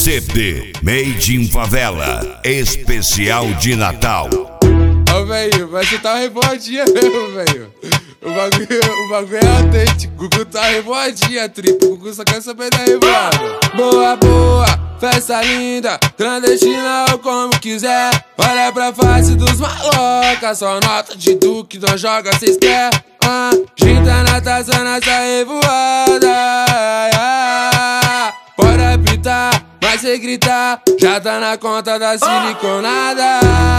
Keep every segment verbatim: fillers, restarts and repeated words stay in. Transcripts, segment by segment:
C D Made in Favela, especial de Natal. Ó, velho, mas você tá revoadinha mesmo, velho. O bagulho, o bagulho é autêntico. Gugu tá revoadinha, tripo. Gugu só quer saber da revoada. Boa, boa, festa linda, clandestina ou como quiser. Olha pra face dos malocas, só nota de duque, não joga, cês quer. Ah, ginta na taça nessa revoada. Pode apitar, mas cê gritar, já tá na conta da siliconada.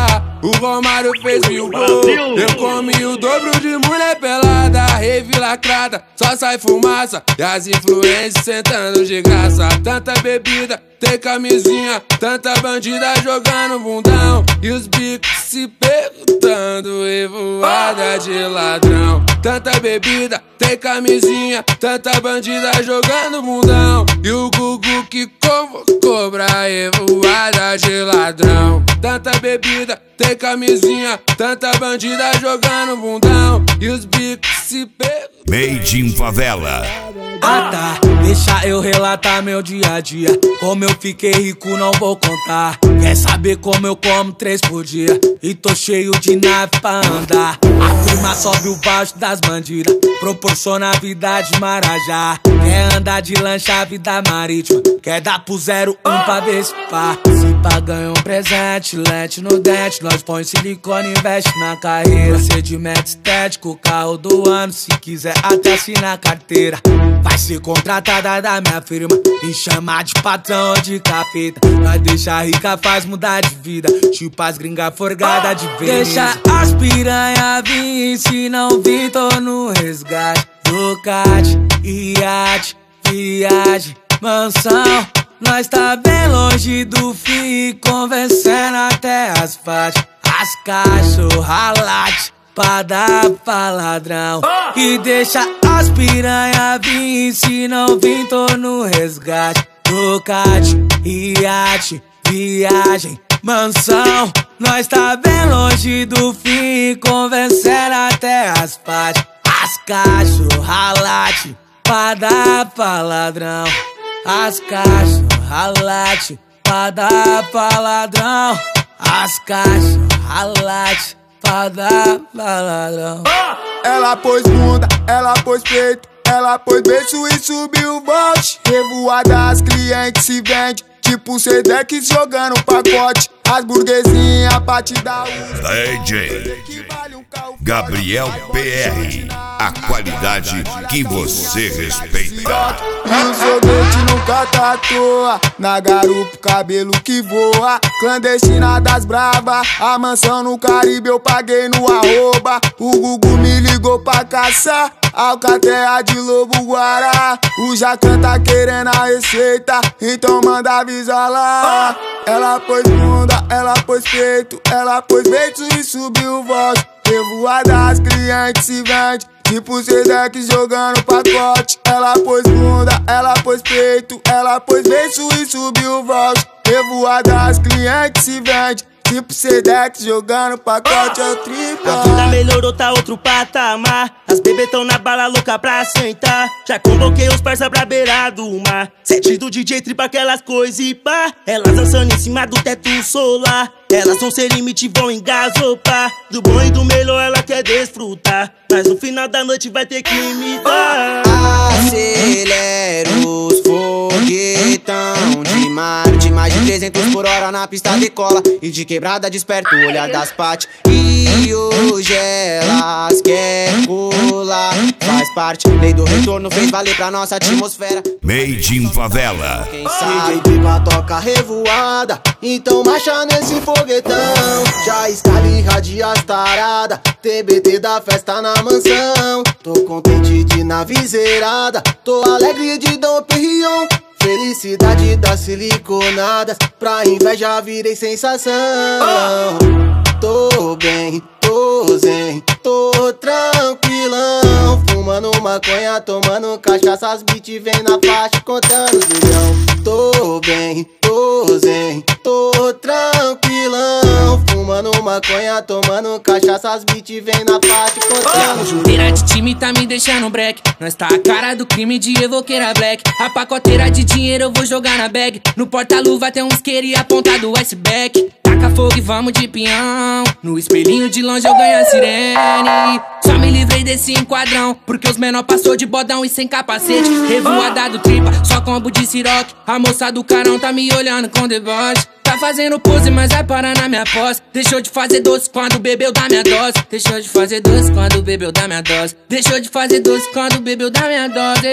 O Romário fez mil gols, eu comi o dobro de mulher pelada. Rave lacrada, só sai fumaça, e as influências sentando de graça. Tanta bebida, tem camisinha, tanta bandida jogando bundão, e os bicos se perguntando, revoada de ladrão. Tanta bebida, tem camisinha, tanta bandida jogando bundão, e o Gugu que convocou pra revoada de ladrão. Tanta bebida, tem camisinha, tanta bandida jogando bundão, e os bicos se perguntando. Made in Favela. Ah tá, deixa eu relatar meu dia a dia. Como eu fiquei rico não vou contar. Quer saber como eu como três por dia? E tô cheio de nave pra andar. A prima sobe o baixo das bandidas, proporciona a vida de Marajá. Quer andar de lancha, vida marítima, quer dar pro zero um pra ver se pá. Se pá ganha um presente, lente no dente, nós põe silicone e investe na carreira. Procedimento estético, carro do ano, se quiser até assinar carteira. Vai ser contratada da minha firma, me chamar de patrão ou de capeta. Nós deixa rica, faz mudar de vida, tipo as gringas forgadas de vez. Deixa as piranha vir, se não vir tô no resgate. Ducati, iate, viagem, mansão. Nós tá bem longe do fim, convencendo até as faixas. As cachorra late pra dar pra ladrão. E deixa as piranha vir, se não vir tô no resgate. Ducati, iate, viagem, mansão. Nós tá bem longe do fim, convencendo até as faixas. As cachorra late pra dar pra ladrão. As cachorra late pra dar pra ladrão. As cachorra late pra dar pra ladrão. Ela pôs bunda, ela pôs peito, ela pôs beijo e subiu o bote. Revoada, as clientes se vende, tipo Sedex jogando pacote. As burguesinhas pra te dar o D J Gabriel P R, a qualidade que você respeita. E o sorvete nunca tá à toa, na garupa cabelo que voa. Clandestina das braba, a mansão no Caribe eu paguei no arroba. O Gugu me ligou pra caçar alcateia de lobo guará. O Jacan tá querendo a receita, então manda avisar lá. Ela pôs bunda, ela pôs peito, ela pôs beijo e subiu voz. Revoada, as clientes se vende, tipo Sedex jogando pacote. Ela pôs bunda, ela pôs peito, ela pôs beijo e subiu voz. Revoada, as clientes se vende, tipo Sedex jogando pacote, é o tripla. A vida melhorou, tá outro patamar. As bebês tão na bala louca pra sentar. Já convoquei os parça pra beira do mar. Sete do D J tripa aquelas coisas e pá. Elas dançando em cima do teto solar. Elas vão sem limite, vão engasopar. Do bom e do melhor ela quer desfrutar, mas no final da noite vai ter que imitar. Acelera os foguetão de mar, de mais de trezentos por hora na pista decola. E de quebrada desperta o olhar das pates. E hoje elas quer colar, faz parte, lei do retorno fez valer pra nossa atmosfera. Made in Favela. Quem sabe Pipa toca revoada, então marcha nesse foguetão. Já escala e irradia as tarada, T B T da festa na mansão. Tô contente de nave zerada, tô alegre de Dom Perignon. Felicidade das siliconadas, pra inveja virei sensação. Tô bem, tô zen, tô tranquilão. Fumando maconha, tomando cachaça, as beat vem na faixa contando os milhão. Tô bem, tô zen, Tô tranquilão, fumando maconha, tomando cachaça, as beat vem na parte contando. Chuteira de time tá me deixando break. Nós tá a cara do crime de evoqueira black. A pacoteira de dinheiro eu vou jogar na bag. No porta-luva tem um isqueiro e a ponta do iceberg. Taca fogo e vamos de peão. No espelhinho de longe eu ganho a sirene. Só me livrei desse enquadrão, porque os menor passou de bodão e sem capacete. Revoada do tripa, só combo de siroc. A moça do carão tá me olhando com deboche. Tá fazendo pose, mas vai parar na minha posse. Deixou de fazer doce quando bebeu da minha dose. Deixou de fazer doce quando bebeu da minha dose. Deixou de fazer doce quando bebeu da minha dose.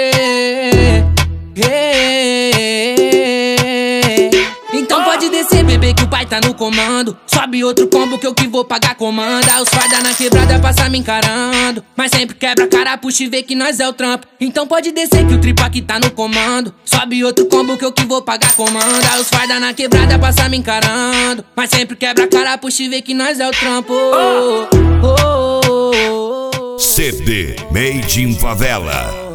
Então pode descer, bebê, que o pai tá no comando. Sobe outro combo que eu que vou pagar comanda. Os farda na quebrada passa me encarando, mas sempre quebra a cara, puxa e vê que nós é o trampo. Então pode descer que o tripa aqui tá no comando. Sobe outro combo que eu que vou pagar comanda. Os farda na quebrada passa me encarando, mas sempre quebra a cara, puxa e vê que nós é o trampo. oh, oh, oh, oh. C D Made in Favela.